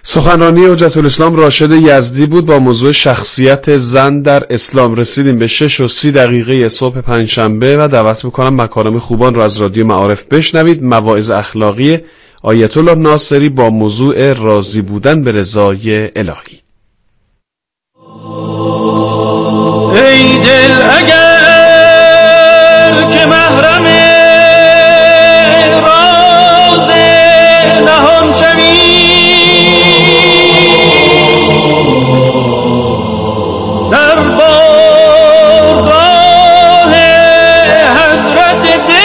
سخنرانی حجت الاسلام راشد یزدی بود با موضوع شخصیت زن در اسلام. رسیدیم به 6:30 صبح پنجشنبه و دعوت میکنم مکارم خوبان را از رادیو معارف بشنوید. مواعظ اخلاقی آیت الله ناصری با موضوع راضی بودن به رضای الهی. ای دل اگر که محرم راز نهان شوی، در بارگاه حضرت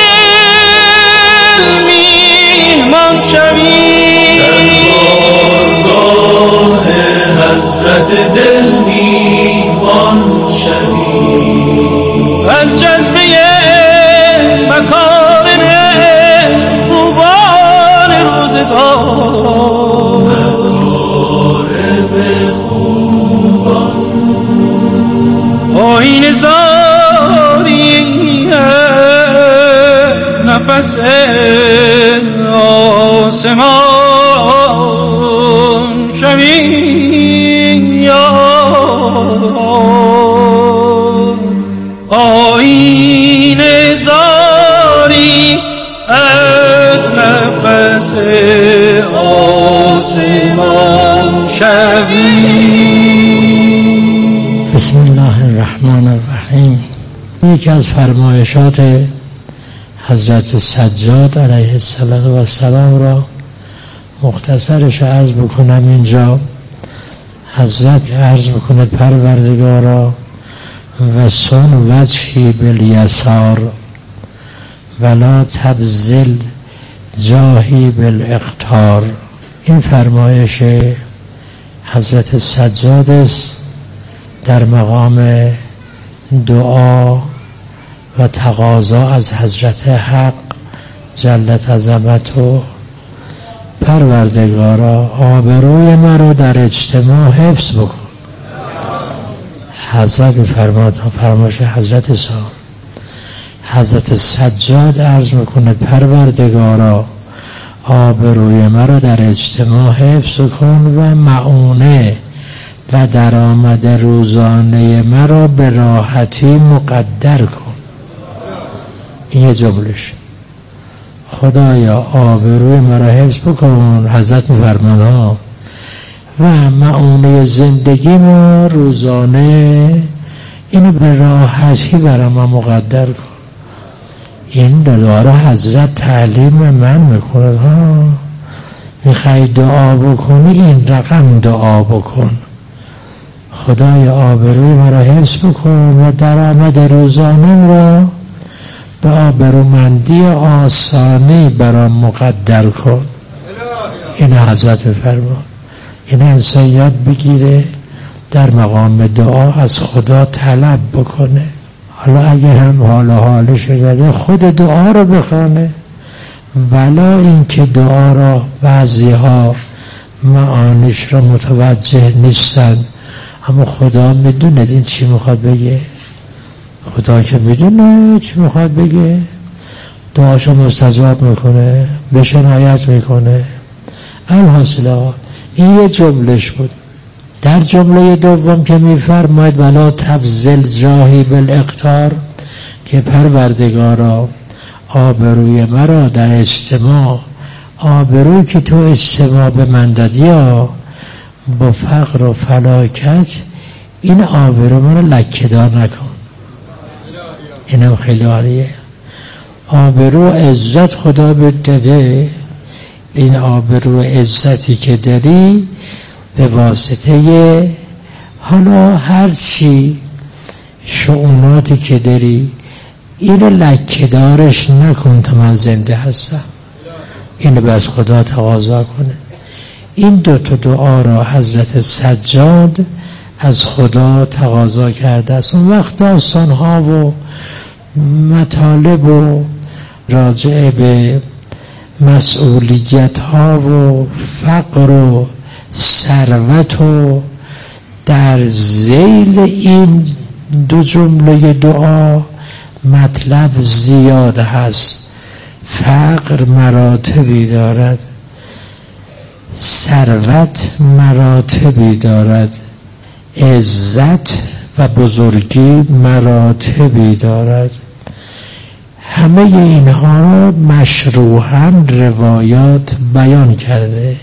دل میهمان شوی، در بارگاه حضرت دل میهمان شوی، از جذبه مکارم خوبان روزگار، آیین زاری از نفس آسمان شوی، آیین زاری از نفس آسمان شوی. بسم الله الرحمن الرحیم. یکی از فرمایشات حضرت سجاد علیه السلام را مختصرش عرض بکنم. اینجا حضرت عرض بکنه پروردگارا و سن وجهی بالیسار ولا تبذل جاهی بالاقتار. این فرمایش حضرت سجاد است در مقام دعا و تقاضا از حضرت حق جلت عظمته. پروردگارا آبروی مرا در اجتماع حفظ بکن. حضرت فرمایش حضرت سجاد عرض میکنه پروردگارا آبروی مرا در اجتماع حفظ کن و معونه و درآمد روزانه مرا به راحتی مقدر کن. این یه جملهش. خدایا آبروی مرا حفظ بکن، حضرت میفرماند، و معونه زندگی ما روزانه اینو به راحتی برای ما مقدر کن. این داره حضرت تعلیم من میکنه. میخوای دعا بکنی این رقم دعا بکن. خدای آبروی مرا حفظ بکن و درآمد روزانه را به آبرومندی آسانی برام مقدر کن. این حضرت میفرما. این انسان یاد بگیره در مقام دعا از خدا طلب بکنه. حالا اگر هم حالش شده خود دعا رو بخونه، ولا اینکه دعا را بعضی ها معانیش را متوجه نیستن، اما خدا میدونه این چی میخواد بگه. خدا که میدونه چی میخواد بگه دعاشو مستجاب میکنه، بهش عنایت میکنه. الحاصل این یه جملهش بود. در جمله دوم که میفرماید ولا تبذل جاهی بالاقتار، که پروردگارا آبروی مرا در اجتماع، آبروی که تو اجتماع به من دادی با فقر و فلاکت، این آبرو مرا لکه‌دار نکن. اینم خیلی عالیه. آبرو عزت خدا بهت داده، این آبرو عزتی که داری به واسطه حالا هر چی شؤوناتی که داری اینو لکه‌دارش نکن تا من زنده هستم. اینو به از خدا تقاضا کنه. این دو تا دعا را حضرت سجاد از خدا تقاضا کرده است. اون وقت داستان‌ها و مطالب و راجع به مسئولیت‌ها و فقر و ثروت و در ذیل این دو جمله دعا مطلب زیاد هست. فقر مراتبی دارد، ثروت مراتبی دارد، عزت و بزرگی مراتبی دارد. همه اینها را مشروحاً روایات بیان کرده،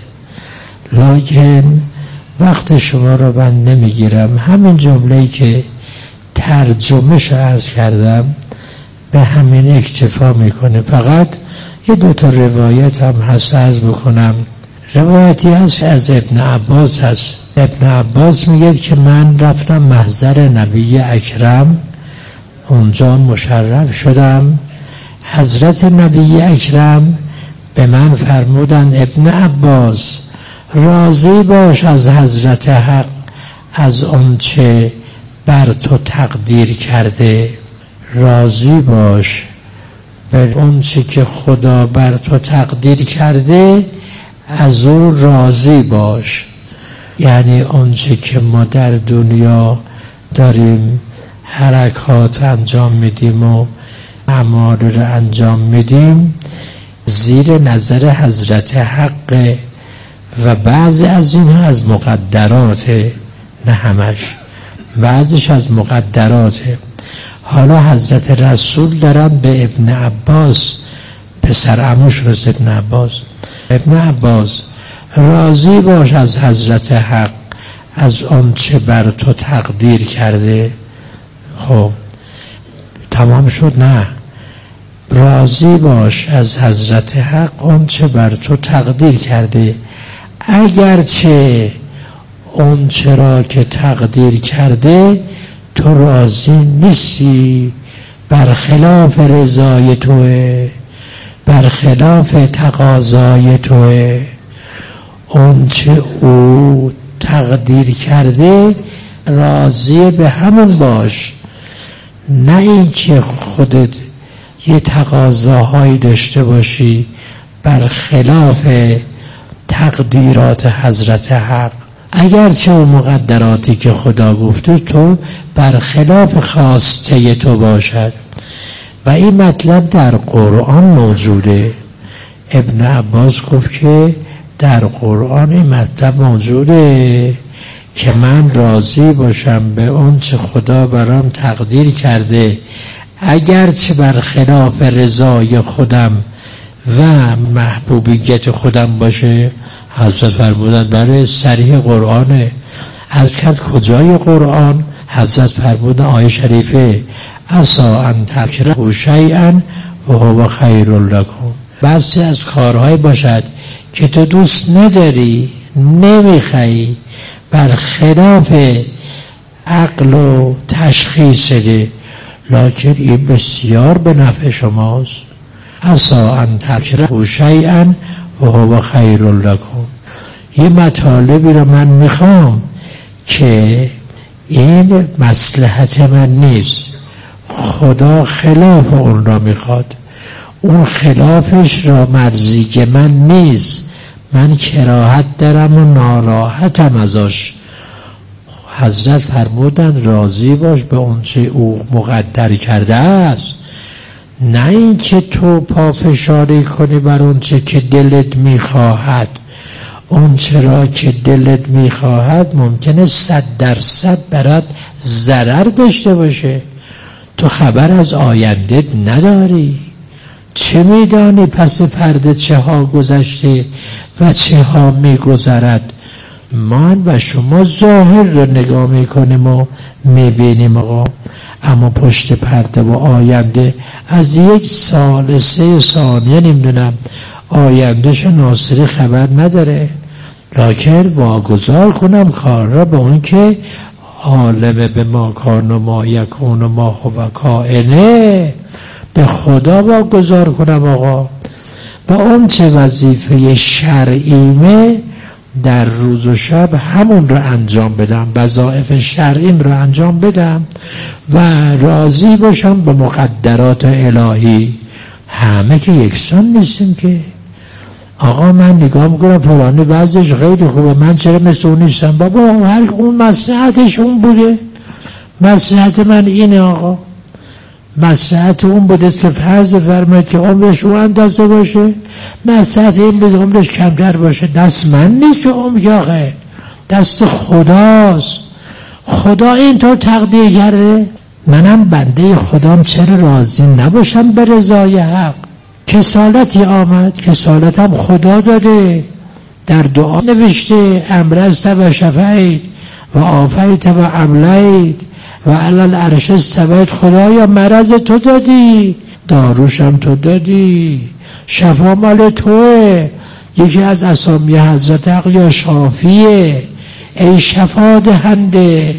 لکن وقت شما را من نمیگیرم. همین جمله‌ای که ترجمه‌اش عرض کردم به همین اکتفا میکنه. فقط یه دوتا روایت هم هست عرض بکنم. روایتی هست از ابن عباس هست. ابن عباس میگه که من رفتم محضر نبی اکرم، اونجا مشرف شدم. حضرت نبی اکرم به من فرمودن ابن عباس راضی باش از حضرت حق از آنچه بر تو تقدیر کرده، راضی باش به آنچه که خدا بر تو تقدیر کرده از او راضی باش. یعنی آنچه که ما در دنیا داریم حرکات انجام میدیم و اعمال رو انجام میدیم زیر نظر حضرت حق و بعضی از اینها از مقدرات، نه همش، بعضیش از مقدرات. حالا حضرت رسول دارن به ابن عباس، پسر عموش رو ابن عباس راضی باش از حضرت حق از آنچه بر تو تقدیر کرده. خب تمام شد؟ نه، راضی باش از حضرت حق آنچه بر تو تقدیر کرده، اگرچه آنچه را که تقدیر کرده تو راضی نیستی، برخلاف رضای توه، برخلاف تقاضای توه. آنچه او تقدیر کرده راضی به همون باش، نه اینکه خودت یه تقاضاهایی داشته باشی برخلاف تقدیرات حضرت حق. اگرچه اون مقدراتی که خدا گفته تو برخلاف خواسته تو باشد. و این مطلب در قرآن موجوده. ابن عباس گفت که در قرآن این مطلب موجوده که من راضی باشم به اون چه خدا برام تقدیر کرده، اگرچه برخلاف رضای خودم و محبوبیت خودم باشه. حضرت فرمودن برای صریح قرآنه. عرض کرد کجای قرآن؟ حضرت فرمودن آیه شریفه عسا ان تکرهوا شیئا و هو خیر لکم. بعضی از کارهای باشد که تو دوست نداری، نمیخوای، برخلاف عقل و تشخیص ده، لکن این بسیار به نفع شماست. عسا ان تکرهوا شیئا و هو خیر لکم. یه مطالبی رو من میخوام که این مصلحت من نیست، خدا خلاف اون را میخواد، اون خلافش را مرضی من نیست، من کراهت دارم و ناراحتم ازش. حضرت فرمودن راضی باش به اون چه او مقدر کرده است، نه این که تو پافشاری کنی بر اون چه که دلت میخواهد. اون چرا که دلت میخواهد ممکنه 100% برات ضرر داشته باشه. تو خبر از آینده نداری، چه میدانی پس پرده چه ها گذشته و چه ها میگذرد. من و شما ظاهر رو نگاه میکنیم و میبینیم آقا، اما پشت پرده و آینده از 1 سال 3 ثانیه نمیدونم آینده شناسری خبر نداره. لکن واگذار کنم کار را به اون که عالم به ما کان و ما یکون و ما هو کائنه، به خدا واگذار کنم آقا. و اون چه وظیفه شرعیمه در روز و شب همون رو انجام بدم، وظایف شرعیم رو انجام بدم و راضی باشم به مقدرات الهی. همه که یکسان نیستیم که آقا من نگاه میکنم فلانی بعضش خیلی خوبه، من چرا مثل اون نیستم؟ بابا هر اون مصلحتش اون بوده، مصلحت من اینه آقا. مصلحت اون بوده که فرض فرمایید که عمرش اون اندازه باشه، مصلحت این بوده عمرش کمتر باشه. دست من نیست که عمر آخه، دست خداست. خدا اینطور تقدیر کرده. منم بنده خدام چرا راضی نباشم به رضای حق؟ کسالتی آمد، کسالتم خدا داده. در دعا نوشته امرست و شفعید و آفیت و املید و علال عرش استویت. خدایا مرض تو دادی، داروشم تو دادی، شفا مال توه. یکی از اسامی حضرت حق یا شافیه، ای شفا دهنده.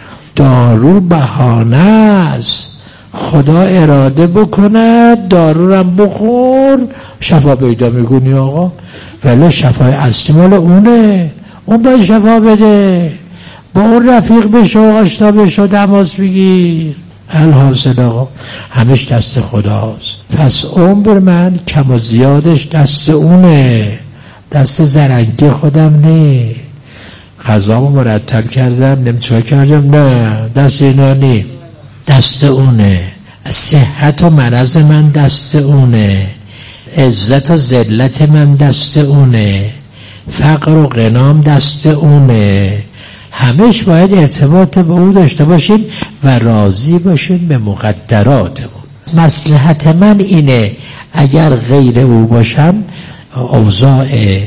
دارو بهانه است، خدا اراده بکند دارورم بخور شفا پیدا میکنی آقا. ولی شفای اصلی مال اونه، اون باید شفا بده. با اون رفیق بشو، آشنا بشو، تماس بگیر. الحاصل آقا همش دست خداست. پس عمر من کم و زیادش دست اونه، دست زرنگی خودم نه. غذامو مرتب کردم، نمیچه کردم، نه دست اینا نی، دست اونه. صحت و مرض من دست اونه، عزت و ذلت من دست اونه، فقر و غنام دست اونه. همش باید ارتباط به او داشته باشیم و راضی باشیم به مقدرات اون. مصلحت من اینه اگر غیر او باشم اوضاع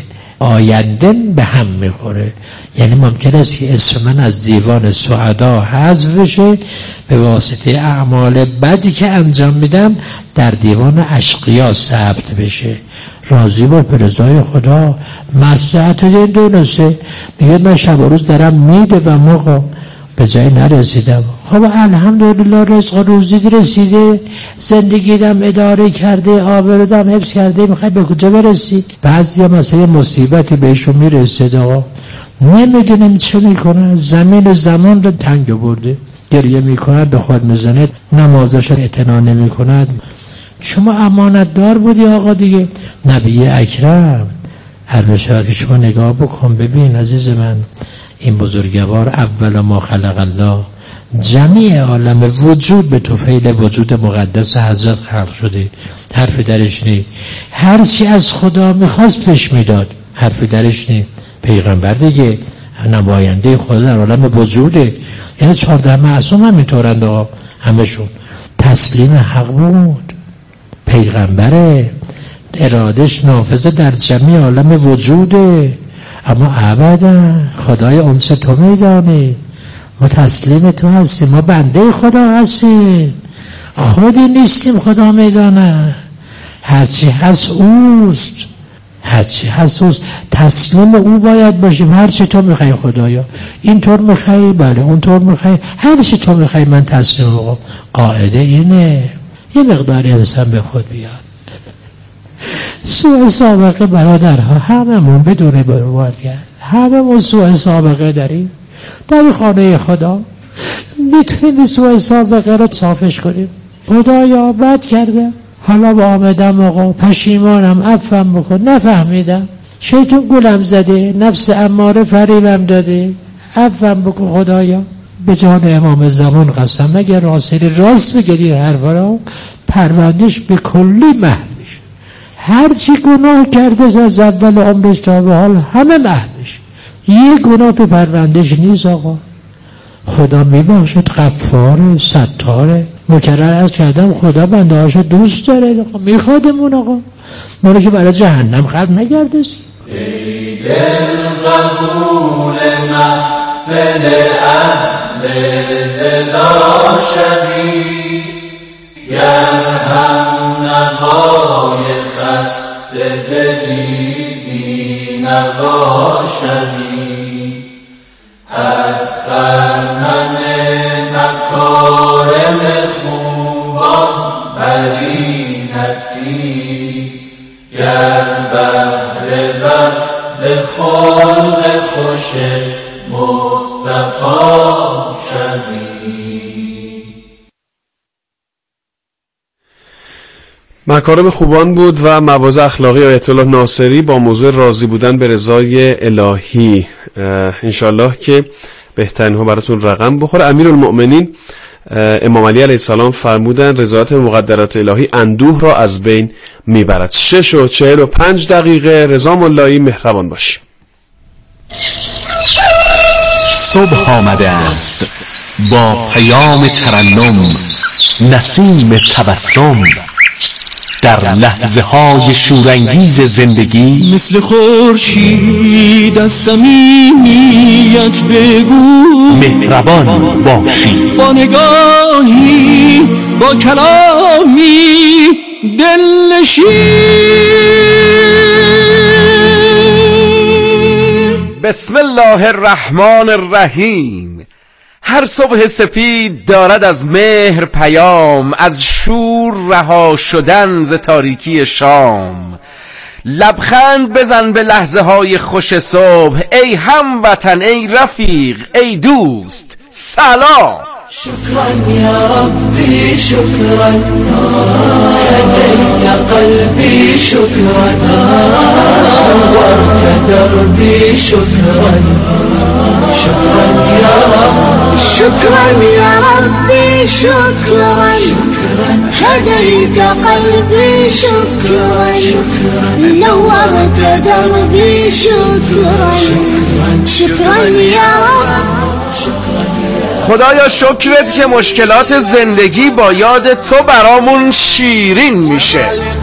آینده به هم میخوره. یعنی ممکن است که اسم من از دیوان سعدا حذف بشه به واسطه اعمال بدی که انجام میدم در دیوان اشقیا ثبت بشه. راضی با رضای خدا. مصلحت این دونسته میگه من شب و روز دارم میده و موقع به جای نرسیدم. خب الحمدلله رزق روزی رسیده، زندگیدم اداره کرده، آبرودم حفظ کرده، میخوای به کجا برسی؟ بعضی مثلا مصیبتی بهشون میرسید آقا نمیدونیم چه میکنن، زمین زمان رو تنگ برده، گریه میکنن، به خود میزنه، نمازش اعتنا نمیکند. شما امانت دار بودی آقا دیگه. نبی اکرم هر شود که شما نگاه بکن ببین عزیز من، این بزرگوار اول ما خلق الله جمیع عالم وجود به طفیل وجود مقدس حضرت خلق شده. حرف درش نی، هر چی از خدا میخواست پیش میداد، حرف درش نی. پیغمبر دیگه نماینده خدا در عالم وجوده. یعنی 14 معصوم همینطورند آقا، همشون تسلیم حق بود. پیغمبره ارادش نافذه در جمیع عالم وجوده، اما ابدا خدای اونچ تو میدانی، ما تسلیم تو هستیم، ما بنده خدا هستیم، خودی نیستیم خدا میدانه. هرچی هست اوست، هرچی هست اوست، تسلیم او باید باشیم. هرچی تو میخوای خدایا، اینطور میخوای بله، اونطور میخوای، هرچی تو میخوای من تسلیم. قاعده اینه. یه مقداری انسان به خود بیاد. سوء سابقه برادرها هممون بدون بروارد کرد، هممون سوء سابقه داریم در خانه خدا. میتونیم سوء سابقه رو صافش کنیم. خدایا بد کرده، حالا با آمدم آقا پشیمانم، عفوم بکن، نفهمیدم، شیطان گولم زده، نفس اماره فریبم داده، عفوم بکن خدایا. به جان امام زمان قسم اگر راست بگیری حرفا رو، پروندش به کلی محو میشه. هر چی گناه کرده از اول عمرش تا به حال همه محو میشه. یه گناه تو پروندش نیست آقا. خدا میبخشد، غفاره، ستاره. مکرر عرض کردم خدا بنده هاشو دوست داره، میخوادمون آقا، ما رو که برای جهنم خلق نگردشیم. ای دل قبول محفل اهل دلا شوی، گر هم نوای خسته دلی بی نوا شوی، از خرمن مکارم خوبان بری نصیب، گر بهر ز خلق خوش مصطفی شوی. مکارم خوبان بود و مواعظ اخلاقی آیت الله ناصری با موضوع راضی بودن به رضای الهی. انشالله که بهترین ها براتون رقم بخوره. امیرالمؤمنین امام علی علیه السلام فرمودن رضایت مقدرات الهی اندوه را از بین میبرد. 6:45 رضا ملایی، مهربان باشی. صبح آمده است با پیام ترنم، نسیم تبسم، در لحظه های شورانگیز زندگی مثل خورشید از صمیمیت بگو، مهربان باشی، با نگاهی با کلامی دلنشین. بسم الله الرحمن الرحیم. هر صبح سپید دارد از مهر پیام، از شور رها شدن ز تاریکی شام. لبخند بزن به لحظه های خوش صبح، ای هموطن، ای رفیق، ای دوست، سلام. شكرا يا ربي شكرا، هديت قلبي شكرا، نورت دربي شكرا. شكرا يا رب، شكرا يا ربي شكرا، هديت قلبي شكرا، نورت دربي شكرا. شكرا يا رب. خدایا شکرت که مشکلات زندگی با یاد تو برامون شیرین میشه.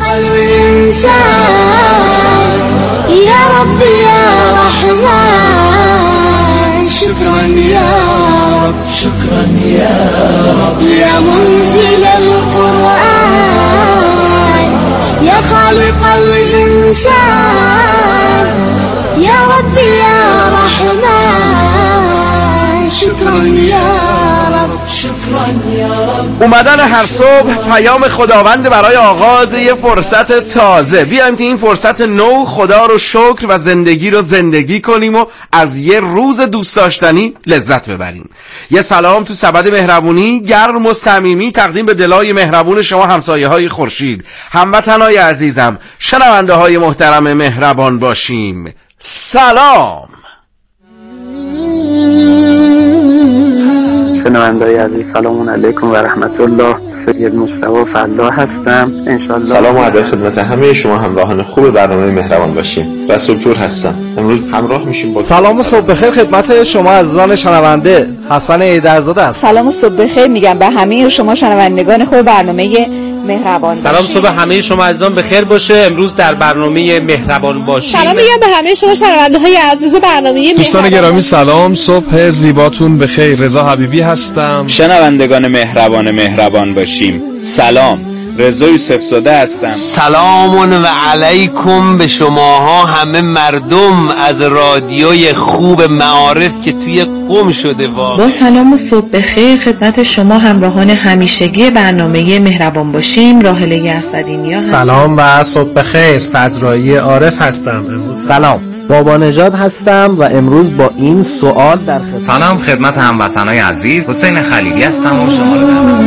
يا رب يا رحمن، شكرا يا رب، شكرا يا رب، يا منزل القرآن، يا خالق الإنسان، يا رب يا رحمن، شكرا يا رب، شكرا يا رب. اومدن هر صبح پیام خداوند برای آغاز یه فرصت تازه. بیایم که این فرصت نو خدا رو شکر و زندگی رو زندگی کنیم و از یه روز دوست داشتنی لذت ببریم. یه سلام تو سبد مهربونی گرم و صمیمی تقدیم به دلای مهربون شما همسایه های خورشید، هموطنای عزیزم، شنونده های محترم مهربان باشیم. سلام. شنونده‌های عزیز، سلام علیکم و رحمت الله. سید مصطفی فلا هستم. انشالله سلام و ادب خدمت همه شما همراهان خوب برنامه مهربان باشیم. رسول پور هستم. امروز همراه میشیم با سلام و صبح بخیر خدمت شما عزیزان شنونده. حسن ایدرزاده هستم. سلام و صبح بخیر میگم به همه شما شنوندگان خوب برنامه مهربان باشیم. سلام صبح همه شما عزیزان بخیر باشه. امروز در برنامه مهربان باشیم. سلام میگم به همه شما شنونده های عزیز برنامه دوستان گرامی سلام، صبح زیباتون بخیر. رضا حبیبی هستم. شنوندگان مهربان باشیم. سلام، رضا یوسف زاده هستم. سلام و علیکم به شماها همه مردم از رادیوی خوب معارف که توی قم شده. با سلام و صبح بخیر خدمت شما همراهان همیشگی برنامه مهربان باشیم. راحله اسدینیا هستم. سلام و صبح بخیر، صدرایی عارف هستم. امروز سلام، بابا نژاد هستم و امروز با این سوال در خدمت. سلام خدمت هموطنای عزیز، حسین خلیلی هستم و شما رو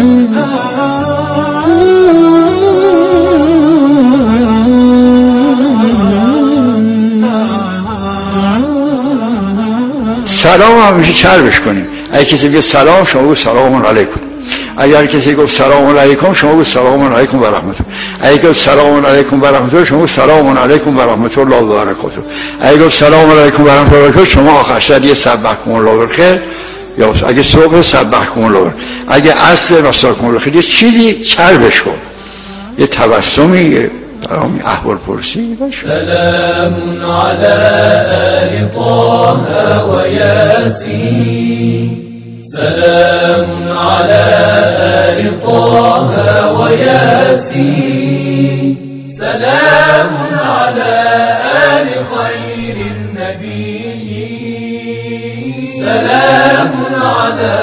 سلام همیشه چربش کنیم. اگه کسی بگه سلام شما بگو سلام علیکم. اگر کسی گفت سلام علیکم شما بگو سلام علیکم و رحمت الله. اگه گفت سلام علیکم و رحمت الله شما بگو سلام علیکم و رحمت الله و برکاته. اگه گفت سلام علیکم و رحمت الله شما آخر سر یه سبحکم الله بالخیر، یا اگه صبح سبحکم الله، اگه عصر مساکم الله خیر، یه چیزی چربش کن، یه تبسمی، برام احوال پرسی. سلام علی آل طه و یاسین، سلام علی آل طه و یاسین، سلام علی آل خیر النبی، سلام علی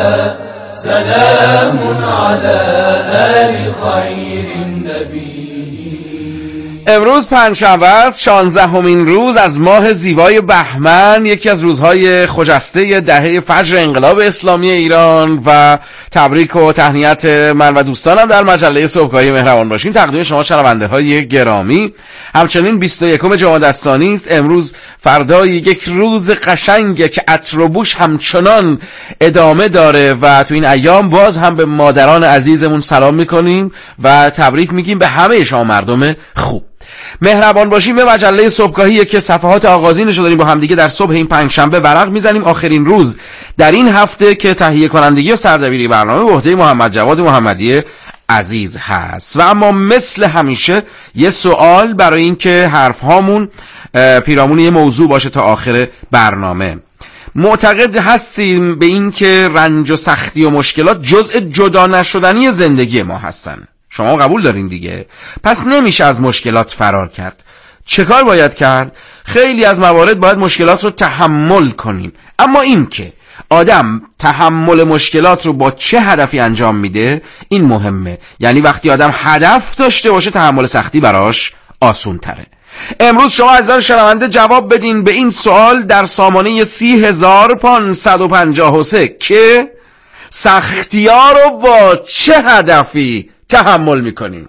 آل خیر النبی. امروز پنجشنبه است، 16مین روز از ماه زیبای بهمن، یکی از روزهای خجسته دهه فجر انقلاب اسلامی ایران و تبریک و تهنیت من و دوستانم در مجله صبحگاهی مهربان باشیم تقدیم شما شنونده های گرامی. همچنین 21 جمادی الثانی است. امروز فردای یک روز قشنگه که عطر و بوش همچنان ادامه داره و تو این ایام باز هم به مادران عزیزمون سلام میکنیم و تبریک میگیم به همه شما مردم خوب. مهربان باشیم به مجله صبحگاهی که صفحات آغازینش رو داریم با همدیگه در صبح این پنجشنبه ورق میزنیم. آخرین روز در این هفته که تهیه کنندگی و سردبیری برنامه به عهده محمد جواد محمدی عزیز هست. و اما مثل همیشه یه سوال برای این که حرف هامون پیرامون یه موضوع باشه تا آخر برنامه. معتقد هستیم به این که رنج و سختی و مشکلات جزء جدا نشدنی زندگی ما هستن؟ شما قبول دارین دیگه؟ پس نمیشه از مشکلات فرار کرد. چه کار باید کرد؟ خیلی از موارد باید مشکلات رو تحمل کنیم، اما این که آدم تحمل مشکلات رو با چه هدفی انجام میده این مهمه. یعنی وقتی آدم هدف داشته باشه تحمل سختی براش آسون تره. امروز شما عزیزان شنونده جواب بدین به این سوال در سامانه 30553 که سختی‌ها رو با چه هدفی تحمل میکنیم؟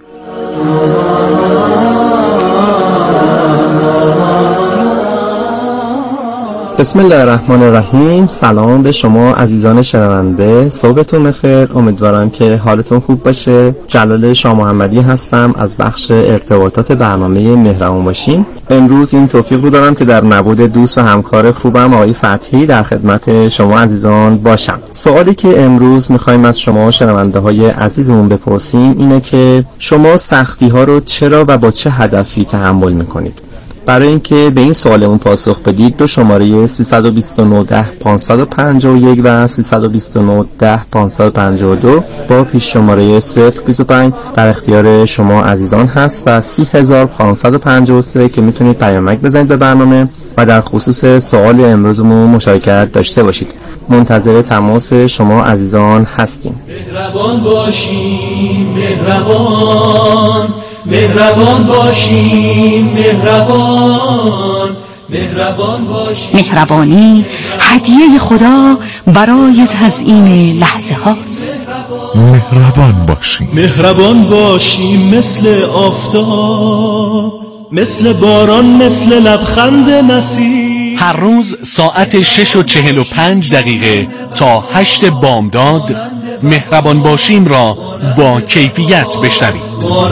بسم الله الرحمن الرحیم. سلام به شما عزیزان شنونده، صبحتون بخیر. امیدوارم که حالتون خوب باشه. جلال شاه محمدی هستم از بخش ارتباطات برنامه مهربان باشیم. امروز این توفیق رو دارم که در نبود دوست و همکار خوبم آقای فتحی در خدمت شما عزیزان باشم. سوالی که امروز میخوایم از شما شنونده های عزیزمون بپرسیم اینه که شما سختی ها رو چرا و با چه هدفی تحمل میکنید؟ برای اینکه به این سوالمون پاسخ بدید دو شماره 329 551 و 329 552 با پیش شماره 025 در اختیار شما عزیزان هست و 30553 که میتونید پیامک بزنید به برنامه و در خصوص سوال امروزمون مشارکت داشته باشید. منتظر تماس شما عزیزان هستیم. مهربان باشیم، مهربان باشیم، مهربان باشیم. مهربانی هدیه خدا برای تزیین لحظه هاست. مهربان باشیم مثل آفتاب، مثل باران، مثل لبخند نسیم. هر روز ساعت 6:45 تا 8 بامداد مهربان باشیم را با کیفیت بشنوید.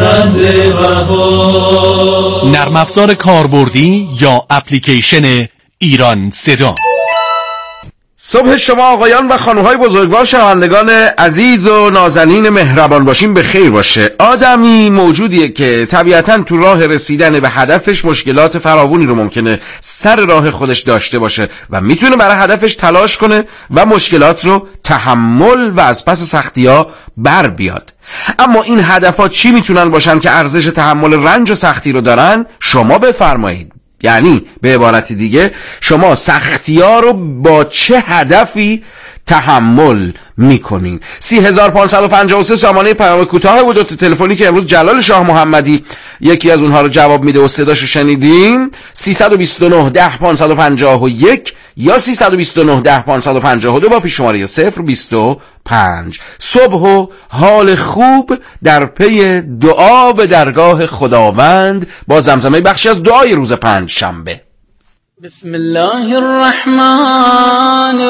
نرم افزار کاربردی یا اپلیکیشن ایران صدا. صبح شما آقایان و خانوهای بزرگوار شنوندگان عزیز و نازنین مهربان باشیم به خیر باشه. آدمی موجودیه که طبیعتاً تو راه رسیدن به هدفش مشکلات فراوانی رو ممکنه سر راه خودش داشته باشه و میتونه برای هدفش تلاش کنه و مشکلات رو تحمل و از پس سختی‌ها بر بیاد. اما این هدف‌ها چی میتونن باشن که ارزش تحمل رنج و سختی رو دارن؟ شما بفرمایید. یعنی به عبارت دیگه شما سختی‌ها رو با چه هدفی تحمل میکنین؟ 30553 سامانه پیام کوتاه بود و تلفنی که امروز جلال شاه محمدی یکی از اونها رو جواب میده و صداشو شنیدیم 329 551 یا 329 552 با پیش شماره 025. صبح و حال خوب در پی دعا به درگاه خداوند با زمزمه بخشی از دعای روز پنجشنبه. بسم الله الرحمن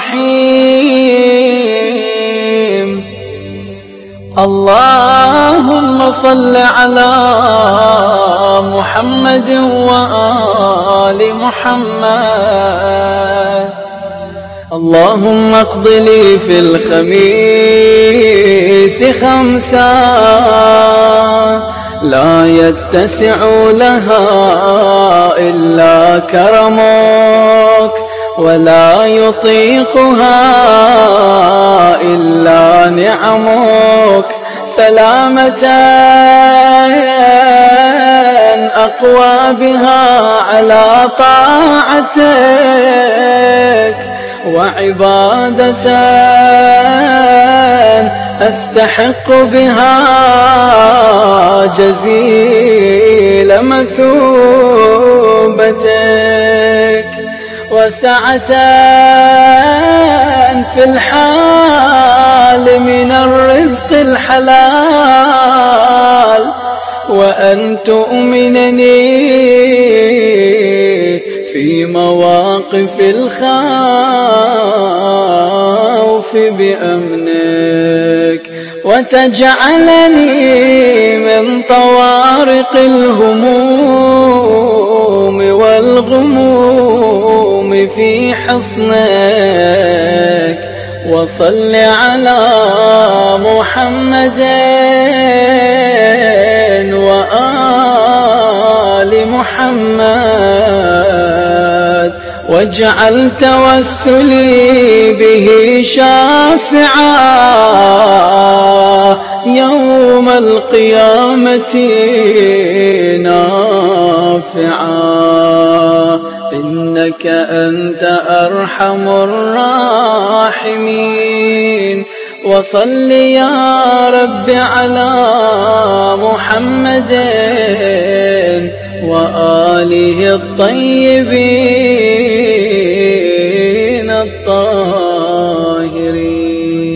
الرحیم. اللهم صل على محمد و آل محمد. اللهم اقض لي في الخميس خمسا لا يتسع لها إلا كرمك ولا يطيقها إلا نعمك. سلامة أقوى بها على طاعتك وعبادة أستحق بها جزيل مثوبتك وسعة في الحال من الرزق الحلال وأن تؤمنني في مواقف الخوف بأمنك وتجعلني من طوارق الهموم والغموم في حصنك وصل على محمد وآل محمد واجعل توسلي به شافعا يوم القيامة نافعا إنك أنت أرحم الراحمين وصل يا رب على محمد وآله الطيبين الطاهرين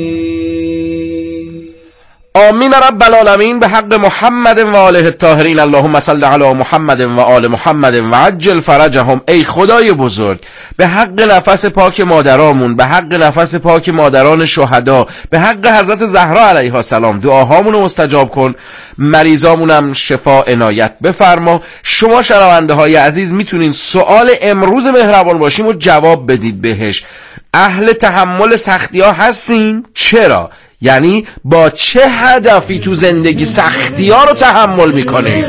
آمین رب العالمین. به حق محمد و آله الطاهرین اللهم صل علی محمد و آل محمد و عجل فرجهم. ای خدای بزرگ، به حق نفس پاک مادرامون، به حق نفس پاک مادران شهدا، به حق حضرت زهرا علیها السلام دعاهامون رو مستجاب کن، مریضامونم شفا عنایت بفرما. شما شنونده های عزیز میتونین سوال امروز مهربان باشیم و جواب بدید بهش. اهل تحمل سختی ها هستین؟ چرا؟ یعنی با چه هدفی تو زندگی سختی ها رو تحمل میکنه؟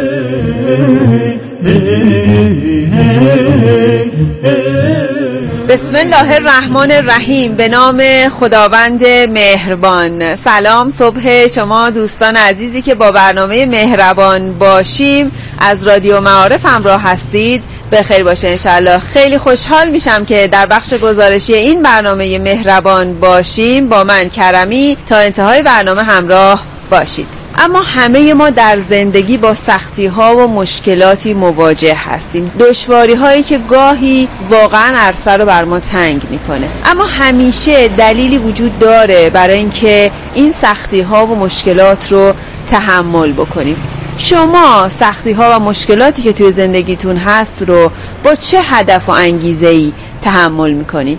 بسم الله الرحمن الرحیم. به نام خداوند مهربان. سلام صبح شما دوستان عزیزی که با برنامه مهربان باشیم از رادیو معارف همراه هستید. بخیر باشه انشالله. خیلی خوشحال میشم که در بخش گزارشی این برنامه مهربان باشیم با من کرمی تا انتهای برنامه همراه باشید. اما همه ما در زندگی با سختی ها و مشکلاتی مواجه هستیم، دشواری هایی که گاهی واقعا عرصه رو بر ما تنگ میکنه، اما همیشه دلیلی وجود داره برای اینکه این سختی ها و مشکلات رو تحمل بکنیم. شما سختی ها و مشکلاتی که توی زندگیتون هست رو با چه هدف و انگیزه‌ای تحمل میکنید؟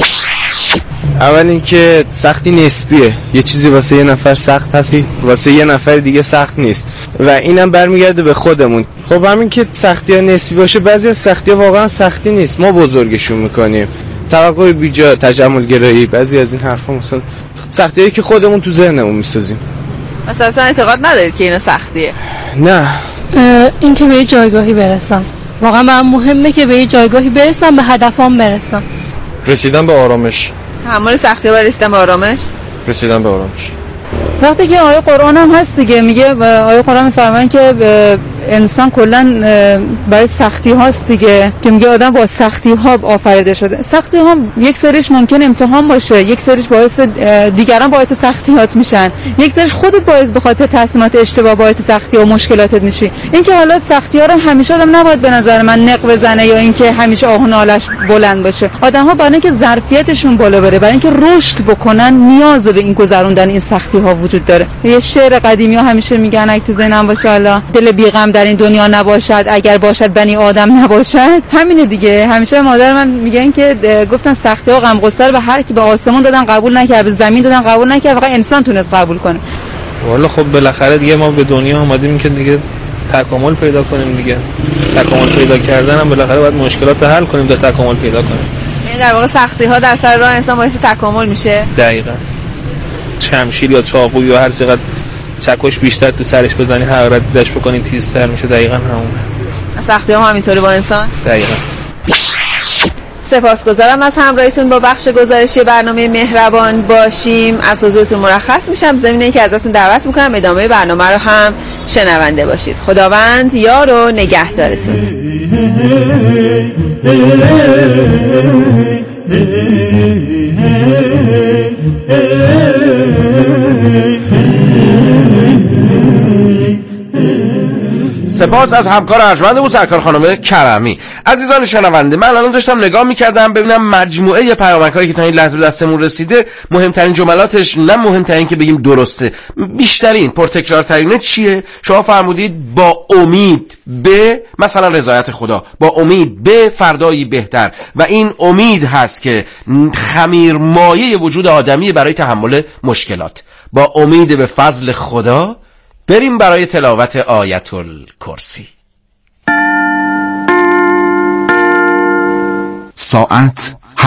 اول اینکه سختی نسبیه، یه چیزی واسه یه نفر سخت هستی واسه یه نفر دیگه سخت نیست و اینم برمیگرده به خودمون. خب همین که سختی ها نسبی باشه، بعضی از سختی ها واقعا سختی نیست، ما بزرگشون میکنیم، توقع بیجا، تجمل گرایی، بعضی از این حرفا مثلا سختی هایی که خودمون تو ذهنمون میسازیم. اصلا اعتقاد ندارید که اینا سختیه؟ نه، این که به یه جایگاهی برسم، واقعا من مهمه که به یه جایگاهی برسم، به هدفام برسم. رسیدن به آرامش. تحمل سختی ها و رسیدن به آرامش. رسیدن به آرامش. وقتی که آیه قرآن هم هست دیگه، میگه آیه قرآن میفرمایند که انسان کلا برای سختی هاست دیگه، که میگه آدم با سختی ها آفریده شده. سختی ها یک سریش ممکن امتحان باشه، یک سریش باعث دیگران باعث سختیات میشن، یک سریش خودت باعث به خاطر تصمیمات اشتباه باعث سختی و مشکلاتت میشی. اینکه حالا سختی ها رو همیشه آدم نباید به نظر من نق بزنه یا اینکه همیشه آه و نالش بلند باشه. آدم ها برای اینکه ظرفیتشون بالا بره، برای اینکه رشد بکنن، نیاز به این گذروندن این سختی ها وجود داره. یه شعر قدیمی ها همیشه میگن اگه تو ذهنم باشه الله دل بی غم در این دنیا نباشد، اگر باشد بنی آدم نباشد. همینه دیگه. همیشه مادر من میگن که گفتن سختی ها غم غصه به هر کی به آسمون دادن قبول نکرد، به زمین دادن قبول نکرد، فقط انسان تونست قبول کنه. والا خب بالاخره دیگه ما به دنیا اومدیم که دیگه تکامل پیدا کنیم دیگه. تکامل پیدا کردن هم بالاخره باید مشکلات حل کنیم تا تکامل پیدا کنیم. یعنی در واقع سختی ها در سر راه انسان باعث تکامل میشه. دقیقاً. شمشیر یا چاقو یا هر چقدر چکش بیشتر تو سرش بزنی حرارت داشت بکنی تیزتر میشه. دقیقاً همونه. سختی هم همینطوری با انسان. دقیقاً. سپاسگزارم از همراهیتون با بخش گزارشی برنامه مهربان باشیم. از حضورتون مرخص میشم، ضمن اینکه ازتون دعوت میکنم ادامه برنامه رو هم شنونده باشید. خداوند یار و نگهدارتون. سپاس از همکار ارجمندمون سرکار خانم کرمی. عزیزان شنونده، من الان داشتم نگاه میکردم ببینم مجموعه پیامک‌هایی که تا این لحظه به دستمون رسیده، مهمترین جملاتش، نه مهمترین که بگیم درسته، بیشترین پرتکرارترینه چیه؟ شما فرمودید با امید به مثلا رضایت خدا، با امید به فردایی بهتر، و این امید هست که خمیر مایه وجود آدمی برای تحمل مشکلات. با امید به فضل خدا بریم برای تلاوت آیت الکرسی. ساعت